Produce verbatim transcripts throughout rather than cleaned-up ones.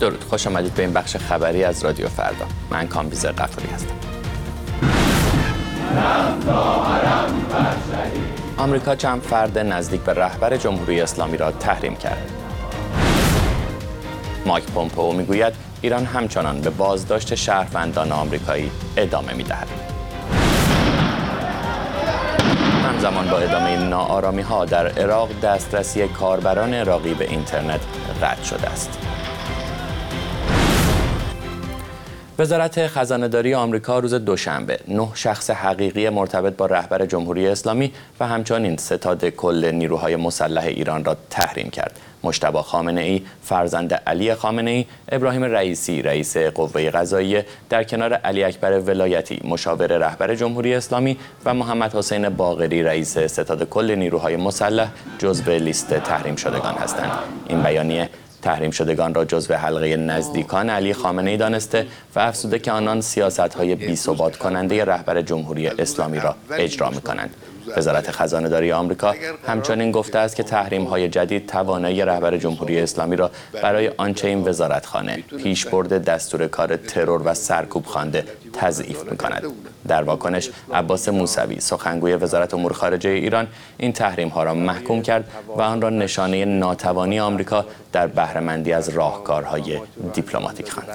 درود، خوش آمدید به این بخش خبری از رادیو فردا. من کامبیز غفوری هستم. آمریکا چند فرد نزدیک به رهبر جمهوری اسلامی را تحریم کرد. مایک پومپئو میگوید ایران همچنان به بازداشت شهروندان آمریکایی ادامه می‌دهد. همزمان با ادامه ناآرامی‌ها در عراق دسترسی کاربران عراقی به اینترنت قطع شده است. وزارت خزانه‌داری آمریکا روز دوشنبه نه شخص حقیقی مرتبط با رهبر جمهوری اسلامی و همچنین ستاد کل نیروهای مسلح ایران را تحریم کرد. مجتبی خامنه‌ای فرزند علی خامنه‌ای، ابراهیم رئیسی رئیس قوه قضاییه در کنار علی اکبر ولایتی مشاور رهبر جمهوری اسلامی و محمد حسین باقری رئیس ستاد کل نیروهای مسلح جزو لیست تحریم شدگان هستند. این بیانیه تحریم شدگان را جزو حلقه نزدیکان علی خامنه‌ای دانسته و افزوده که آنان سیاست‌های بی‌ثبات کننده رهبر جمهوری اسلامی را اجرا می‌کنند. وزارت خزانه‌داری آمریکا همچنین گفته است که تحریم‌های جدید توانایی رهبر جمهوری اسلامی را برای آنچه این وزارتخانه پیشبرد دستور کار ترور و سرکوب خوانده تضعیف می‌کند. در واکنش عباس موسوی سخنگوی وزارت امور خارجه ایران این تحریم‌ها را محکوم کرد و آن را نشانه ناتوانی آمریکا در بهره‌مندی از راهکارهای دیپلماتیک خواند.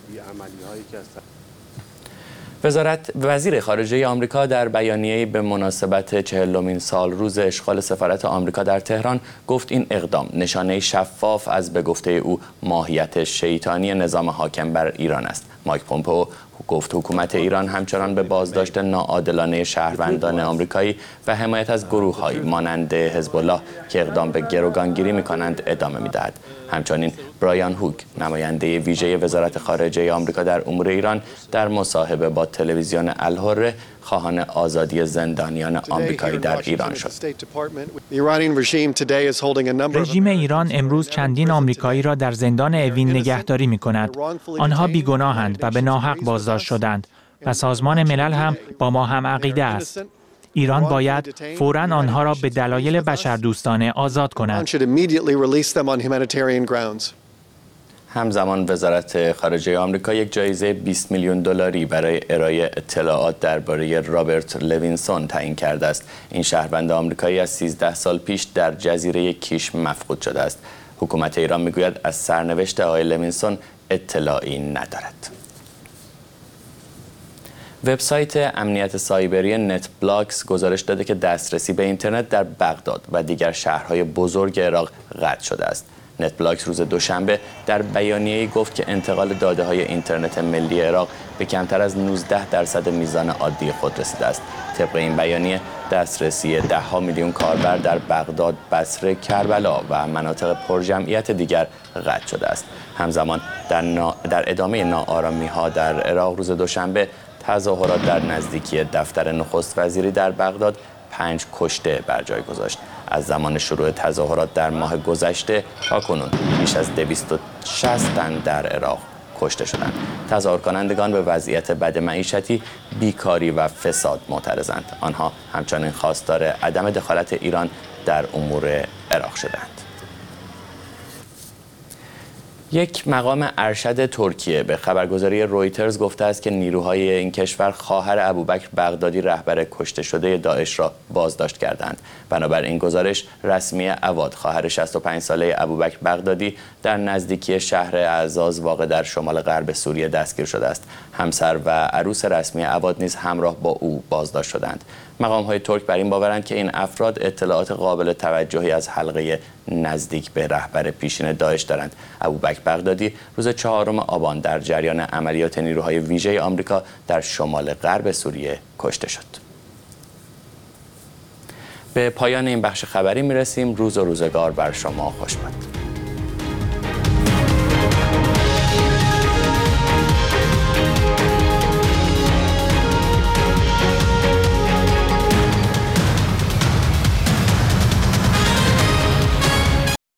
وزارت وزیر خارجه آمریکا در بیانیه‌ای به مناسبت چهلمین سال روز اشغال سفارت آمریکا در تهران گفت این اقدام نشانه شفاف از به گفته او ماهیت شیطانی نظام حاکم بر ایران است. مایک پومپئو گفت حکومت ایران همچنان به بازداشت ناعادلانه شهروندان آمریکایی و حمایت از گروه‌هایی مانند حزب الله که اقدام به گروگانگیری می‌کنند ادامه می‌دهد. همچنین برایان هوک نماینده ویژه وزارت خارجه آمریکا در امور ایران در مصاحبه با تلویزیون الحره خواهان آزادی زندانیان آمریکایی در ایران شد. رژیم ایران امروز چندین آمریکایی را در زندان اوین نگهداری می‌کند. آنها بیگناهند و به ناحق بازداشت شدند و سازمان ملل هم با ما هم عقیده است. ایران باید فوراً آنها را به دلایل بشردوستانه آزاد کند. همزمان وزارت خارجه آمریکا یک جایزه بیست میلیون دلاری برای ارائه اطلاعات درباره رابرت لوینسون تعیین کرده است. این شهروند آمریکایی از سیزده سال پیش در جزیره کیش مفقود شده است. حکومت ایران میگوید از سرنوشت آقای لوینسون اطلاعی ندارد. وبسایت امنیت سایبری نت بلاکس گزارش داده که دسترسی به اینترنت در بغداد و دیگر شهرهای بزرگ عراق قطع شده است. نت بلاکس روز دوشنبه در بیانیه‌ای گفت که انتقال داده‌های اینترنت ملی عراق به کمتر از نوزده درصد میزان عادی خود رسیده است. طبق این بیانیه دسترسی ده ها میلیون کاربر در بغداد، بصره، کربلا و مناطق پرجمعیت دیگر قطع شده است. همزمان در, نا... در ادامه ناآرامی‌ها در عراق روز دوشنبه تظاهرات در نزدیکی دفتر نخست وزیری در بغداد پنج کشته بر جای گذاشت. از زمان شروع تظاهرات در ماه گذشته تا کنون بیش از دویست و شصت تن در عراق کشته شدند. تظاهر کنندگان به وضعیت بد معیشتی، بیکاری و فساد معترضند. آنها همچنین خواستار عدم دخالت ایران در امور عراق شدند. یک مقام ارشد ترکیه به خبرگزاری رویترز گفته است که نیروهای این کشور خواهر ابوبکر بغدادی رهبر کشته شده داعش را بازداشت کردند. بنابراین گزارش رسمی عواد خواهر شصت و پنج ساله ابوبکر بغدادی در نزدیکی شهر اعزاز واقع در شمال غرب سوریه دستگیر شده است. همسر و عروس رسمی عواد نیز همراه با او بازداشت شدند. مقام‌های ترک بر این باورند که این افراد اطلاعات قابل توجهی از حلقه نزدیک به رهبر پیشین داعش دارند. ابوبکر بغدادی روز چهارم آبان در جریان عملیات نیروهای ویژه آمریکا در شمال غرب سوریه کشته شد. به پایان این بخش خبری میرسیم. روز و روزگار بر شما خوش باد.